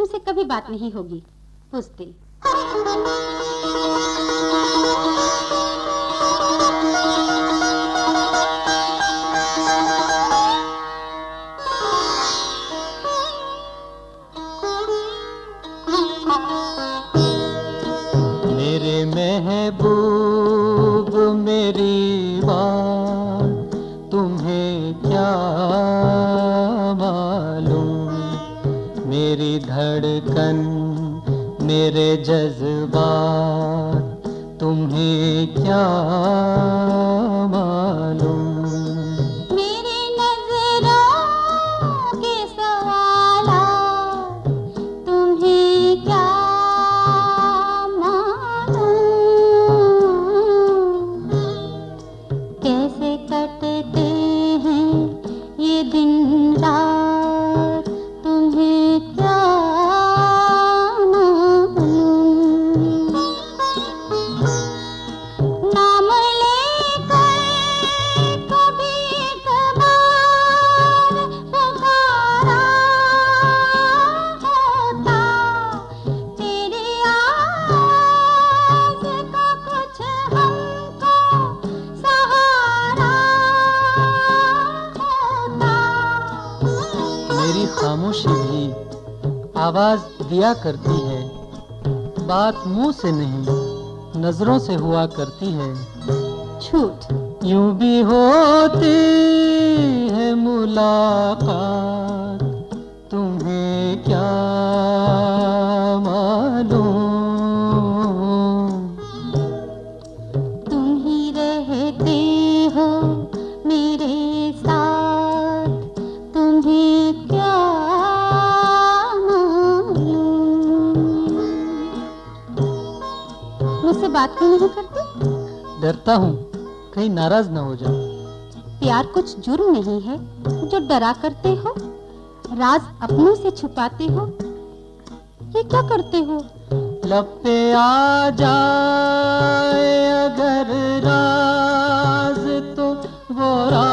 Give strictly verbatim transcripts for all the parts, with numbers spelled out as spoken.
तुमसे कभी बात नहीं होगी। पुस्ते। मेरे महबूब मेरी बात तुम्हें क्या मालूम, मेरी धड़कन मेरे जज्बात तुम्हें क्या मालूम। मेरी नजरों के सवालात तुम्हें क्या मालूम, कैसे कटते हैं ये दिन रात तुम्हें क्या खामोशी भी आवाज दिया करती है, बात मुंह से नहीं नजरों से हुआ करती है। झूठ। यूं भी होती है मुलाकात तुम्हें क्या मालूम, तुम ही रहते हो मेरे साथ तुम्हें क्या मुझसे बात क्यों नहीं करते? डरता हूँ कहीं नाराज ना हो जाओ। प्यार कुछ जुर्म नहीं है जो डरा करते हो, राज अपनों से छुपाते हो, ये क्या करते हो? लब पे आ जाए अगर राज तो वो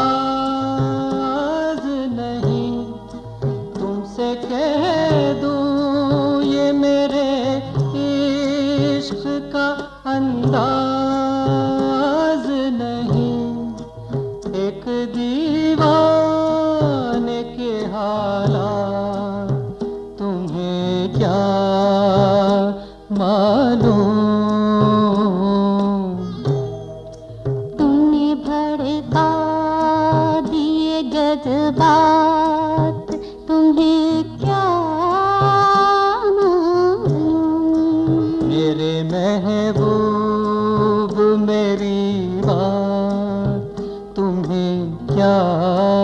राज नहीं, तुमसे कह दूं ये मेरे इश्क का अंदाज नहीं, एक दीवाने के हालात तुम्हें क्या मालूम। तुमने भड़का दिए जज्बात तुम्हें क्या मालूम, मेरे महबूब मेरी बात तुम्हें क्या